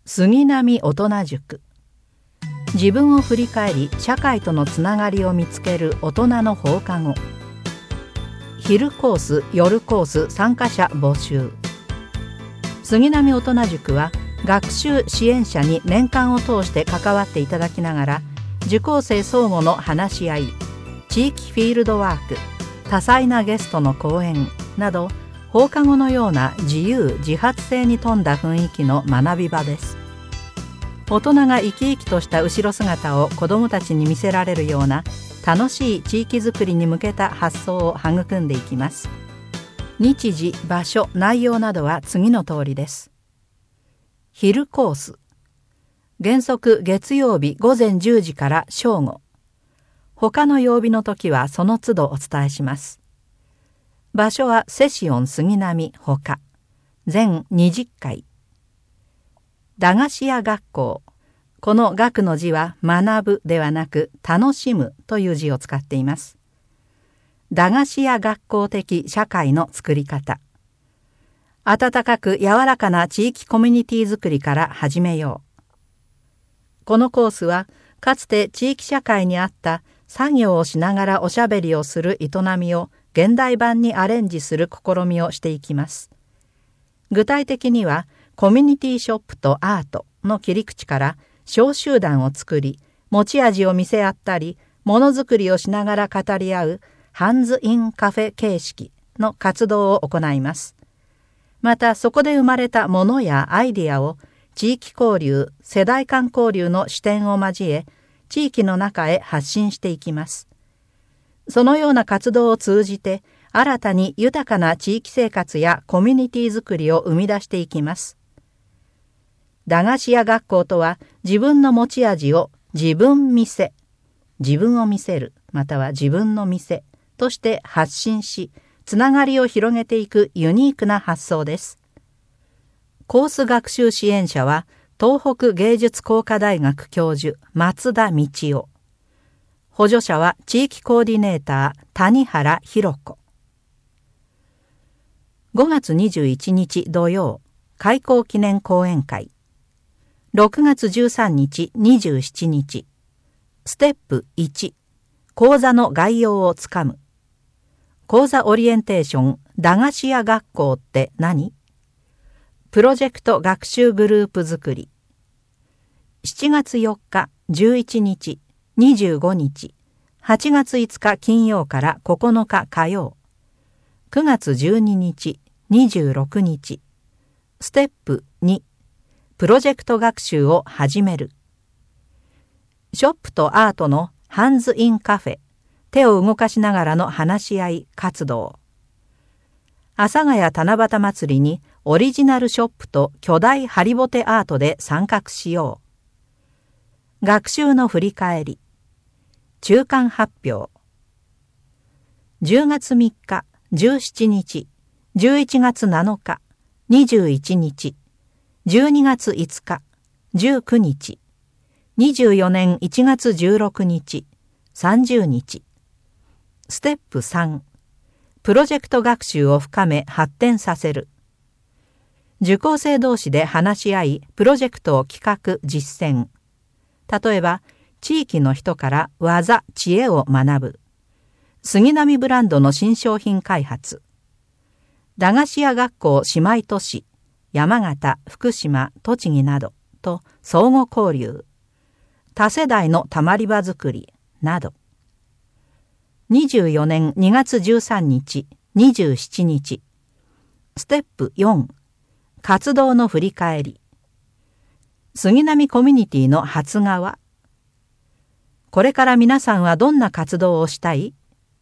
杉並大人塾。自分を振り返り社会とのつながりを見つける大人の放課後。昼コース夜コース参加者募集。杉並大人塾は学習支援者に年間を通して関わっていただきながら、受講生相互の話し合い、地域フィールドワーク、多彩なゲストの講演など、放課後のような自由自発性に富んだ雰囲気の学び場です。大人が生き生きとした後ろ姿を子どもたちに見せられるような楽しい地域づくりに向けた発想を育んでいきます。日時、場所、内容などは次の通りです。昼コース。原則月曜日午前10時から正午。他の曜日の時はその都度お伝えします。場所はセシオン杉並他。全20回。駄菓子屋学校。この学の字は学ぶではなく楽しむという字を使っています。駄菓子屋学校的社会の作り方。温かく柔らかな地域コミュニティづくりから始めよう。このコースはかつて地域社会にあった作業をしながらおしゃべりをする営みを現代版にアレンジする試みをしていきます。具体的にはコミュニティショップとアートの切り口から小集団を作り、持ち味を見せ合ったり、ものづくりをしながら語り合うハンズインカフェ形式の活動を行います。またそこで生まれたものやアイデアを地域交流、世代間交流の視点を交え、地域の中へ発信していきます。そのような活動を通じて、新たに豊かな地域生活やコミュニティづくりを生み出していきます。駄菓子屋学校とは、自分の持ち味を自分見せ、自分を見せる、または自分の店として発信し、つながりを広げていくユニークな発想です。コース学習支援者は、東北芸術工科大学教授、松田道夫。補助者は地域コーディネーター、谷原博子。5月21日土曜、開校記念講演会。6月13日、27日。ステップ1、講座の概要をつかむ。講座オリエンテーション、駄菓子屋学校って何？プロジェクト学習グループづくり。7月4日、11日、25日、8月5日金曜から9日火曜。9月12日、26日。ステップ2、プロジェクト学習を始める。ショップとアートのハンズインカフェ、手を動かしながらの話し合い活動。阿佐ヶ谷七夕祭りにオリジナルショップと巨大ハリボテアートで参画しよう。学習の振り返り。中間発表。10月3日、17日、11月7日、21日、12月5日、19日、24年1月16日、30日。ステップ3、プロジェクト学習を深め発展させる。受講生同士で話し合い、プロジェクトを企画実践。例えば、地域の人から技、知恵を学ぶ。杉並ブランドの新商品開発。駄菓子屋学校姉妹都市、山形、福島、栃木などと相互交流。多世代のたまり場づくりなど。24年2月13日、27日。ステップ4、活動の振り返り。杉並コミュニティの発芽は？これから皆さんはどんな活動をしたい？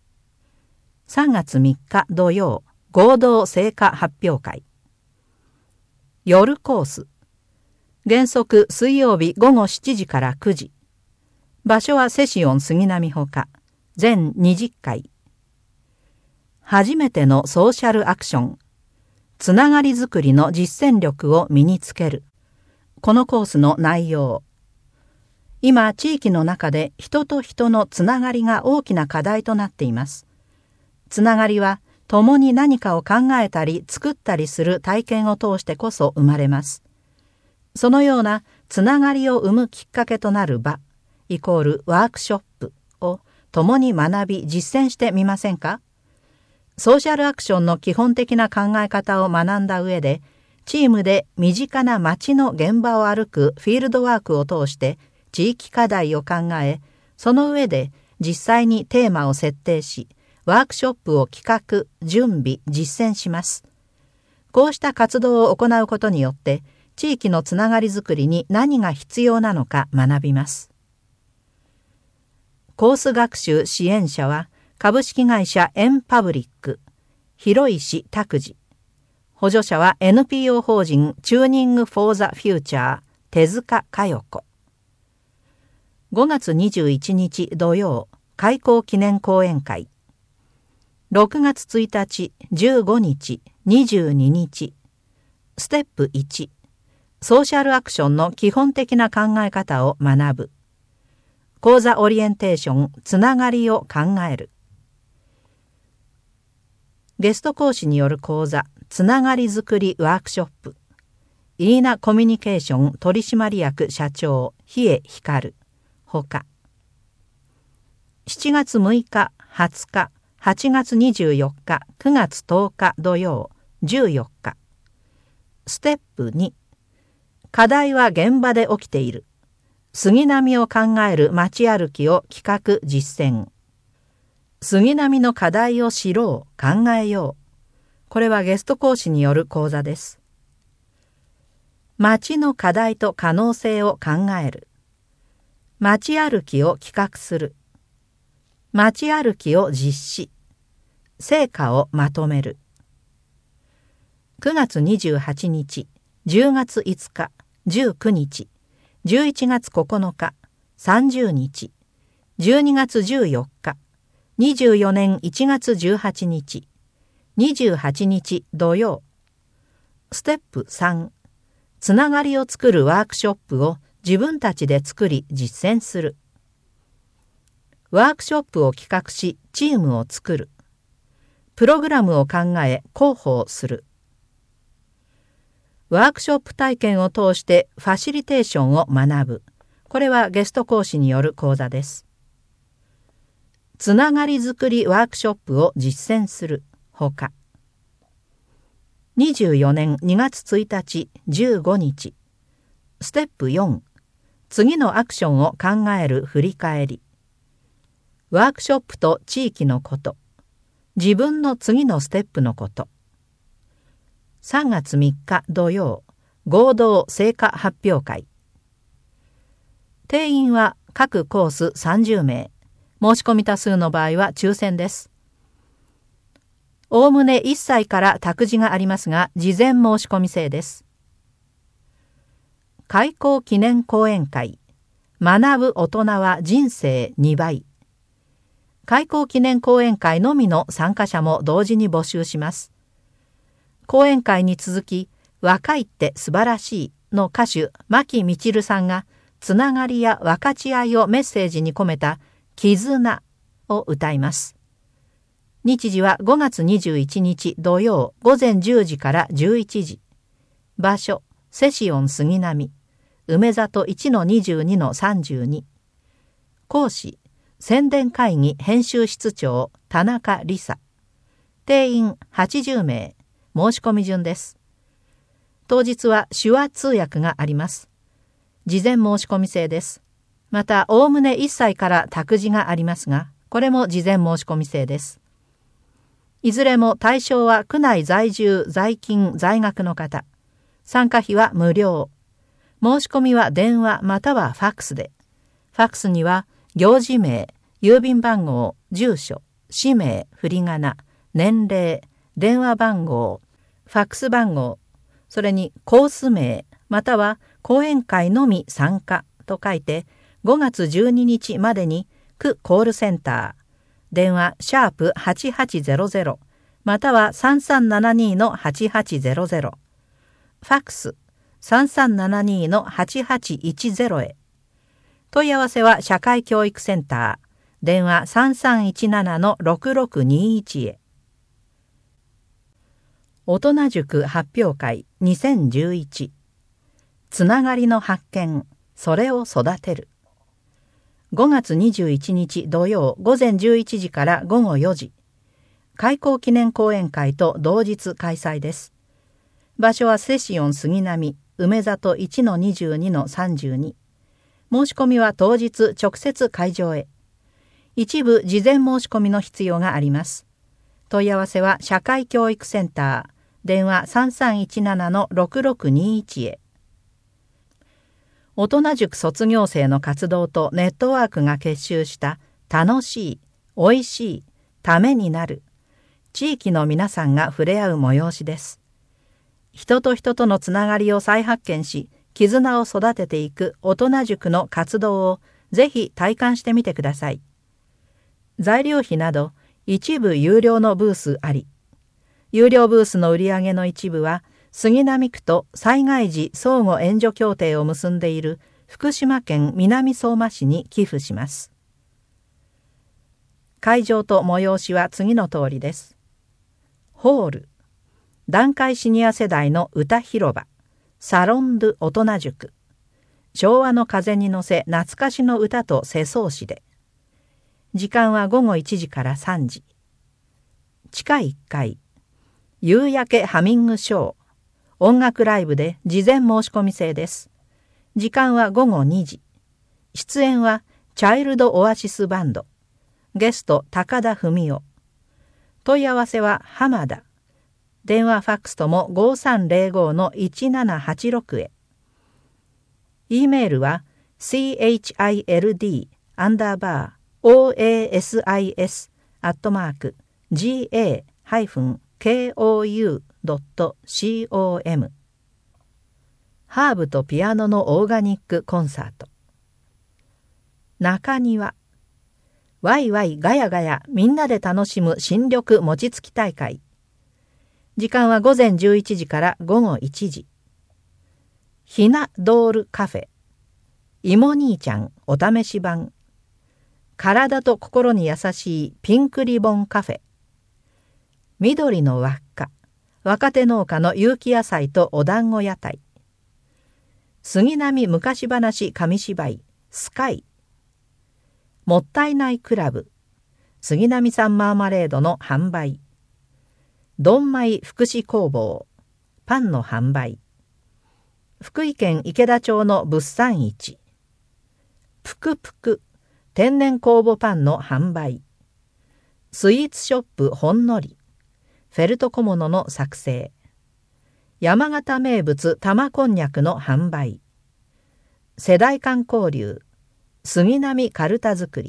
3 月3日土曜、合同成果発表会。夜コース。原則水曜日午後7時から9時。場所はセシオン杉並他。全20回。初めてのソーシャルアクション。つながりづくりの実践力を身につける。このコースの内容。今、地域の中で人と人のつながりが大きな課題となっています。つながりは共に何かを考えたり作ったりする体験を通してこそ生まれます。 そのようなつながりを生むきっかけとなる場イコールワークショップを共に学び実践してみませんか？ソーシャルアクションの基本的な考え方を学んだ上で、チームで身近な街の現場を歩くフィールドワークを通して地域課題を考え、その上で実際にテーマを設定し、ワークショップを企画、準備、実践します。こうした活動を行うことによって、地域のつながりづくりに何が必要なのか学びます。コース学習支援者は、株式会社エンパブリック、広石拓司。補助者は NPO 法人チューニング・フォー・ザ・フューチャー、手塚佳代子。5月21日土曜、開校記念講演会。6月1日、15日、22日。ステップ1、ソーシャルアクションの基本的な考え方を学ぶ。講座オリエンテーション、つながりを考える。ゲスト講師による講座、つながりづくりワークショップ。イーナコミュニケーション取締役社長、日江光。ほか。7月6日、20日、8月24日、9月10日土曜、14日。ステップ2、課題は現場で起きている。杉並を考える街歩きを企画実践。杉並の課題を知ろう、考えよう。これはゲスト講師による講座です。街の課題と可能性を考える。街歩きを企画する。街歩きを実施。成果をまとめる。9月28日、10月5日、19日、11月9日、30日、12月14日、24年1月18日、28日土曜。ステップ3、つながりを作るワークショップを自分たちで作り実践する。ワークショップを企画しチームを作る。プログラムを考え広報する。ワークショップ体験を通してファシリテーションを学ぶ。これはゲスト講師による講座です。つながりづくりワークショップを実践するほか。24年2月1日15日。ステップ4、次のアクションを考える振り返り。ワークショップと地域のこと。自分の次のステップのこと。3月3日土曜、合同成果発表会。定員は各コース30名。申し込み多数の場合は抽選です。おおむね1歳から託児がありますが、事前申し込み制です。開校記念講演会。学ぶ大人は人生2倍。開校記念講演会のみの参加者も同時に募集します。講演会に続き、若いって素晴らしいの歌手、牧みちるさんが、つながりや分かち合いをメッセージに込めた、絆を歌います。日時は5月21日土曜午前10時から11時。場所、セシオン杉並、梅里 1-22-32。講師、宣伝会議編集室長田中理沙。定員80名。申し込み順です。当日は手話通訳があります。事前申し込み制です。また、おおむね1歳から託児がありますが、これも事前申し込み制です。いずれも対象は区内在住、在勤、在学の方。参加費は無料。申し込みは電話またはファックスで。ファックスには、行事名、郵便番号、住所、氏名、振り仮名、年齢、電話番号、ファックス番号、それにコース名、または講演会のみ参加と書いて、5月12日までに区コールセンター、電話#8800、または3372-8800、ファックス3372-8810へ。問い合わせは社会教育センター、電話3317-6621へ。大人塾発表会2011。 つながりの発見、それを育てる。5月21日土曜午前11時から午後4時。開校記念講演会と同日開催です。場所はセシオン杉並、梅里 1-22-32。申し込みは当日直接会場へ。一部事前申し込みの必要があります。問い合わせは社会教育センター、電話 3317-6621 へ。大人塾卒業生の活動とネットワークが結集した楽しい、おいしい、ためになる、地域の皆さんが触れ合う催しです。人と人とのつながりを再発見し、絆を育てていく大人塾の活動をぜひ体感してみてください。材料費など一部有料のブースあり。有料ブースの売り上げの一部は杉並区と災害時相互援助協定を結んでいる福島県南相馬市に寄付します。会場と催しは次の通りです。ホール、団塊シニア世代の歌広場、サロン・ドゥ大人塾、昭和の風に乗せ懐かしの歌と世相詩で。時間は午後1時から3時。地下1階、夕焼けハミングショー、音楽ライブで事前申し込み制です。時間は午後2時。出演はチャイルドオアシスバンド、ゲスト高田文夫。問い合わせは浜田。電話ファックスとも 5305-1786 へ。E メールは child_oasis@ga-kou.com。 ハーブとピアノのオーガニックコンサート。中庭、ワイワイガヤガヤみんなで楽しむ新緑餅つき大会。時間は午前11時から午後1時。ひなドールカフェ、芋兄ちゃんお試し版、体と心に優しいピンクリボンカフェ、緑の輪っか、若手農家の有機野菜とお団子屋台、杉並昔話紙芝居スカイ、もったいないクラブ、杉並産マーマレードの販売、どんまい福祉工房、パンの販売、福井県池田町の物産市、ぷくぷく天然酵母パンの販売、スイーツショップほんのり、フェルト小物の作成、山形名物玉こんにゃくの販売、世代間交流、杉並かるた作り、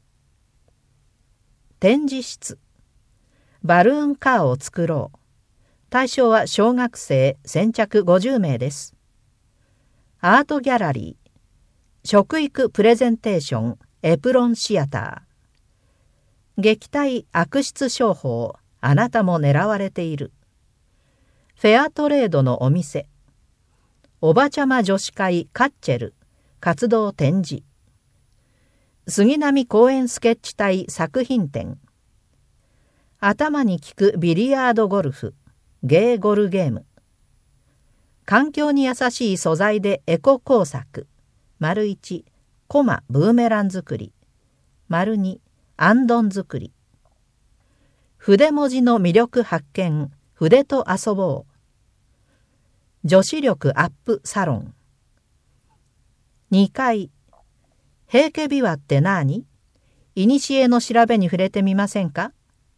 展示室、バルーンカーを作ろう。対象は小学生先着50名です。アートギャラリー、食育プレゼンテーションエプロンシアター、撃退悪質商法、あなたも狙われている。フェアトレードのお店、おばちゃま女子会カッチェル活動展示、杉並公園スケッチ隊作品展、頭に効くビリヤードゴルフ、ゲーゴルゲーム、環境に優しい素材でエコ工作、1、コマブーメラン作り、2、アンドン作り、筆文字の魅力発見、筆と遊ぼう、女子力アップサロン。2階、平家琵琶って何？いにしえの調べに触れてみませんか？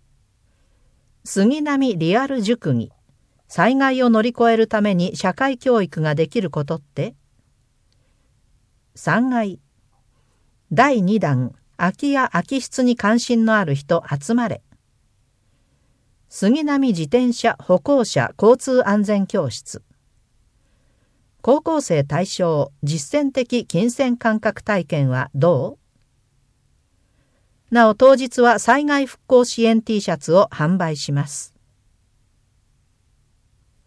杉並リアル塾に災害を乗り越えるために社会教育ができることって？ 3 階、第2弾空き家空き室に関心のある人集まれ。杉並自転車歩行者交通安全教室。高校生対象実践的金銭感覚体験はどう？なお当日は災害復興支援 T シャツを販売します。